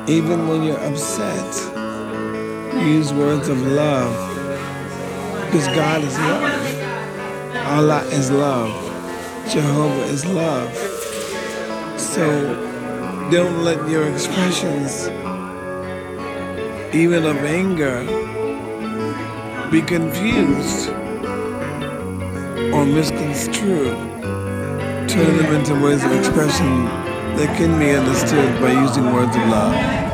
Even when you're upset, use words of love because God is love. Allah is love. Jehovah is love. So don't let your expressions, even of anger, be confused or misconstrued. Turn them into ways of expression that can be understood by using words of love.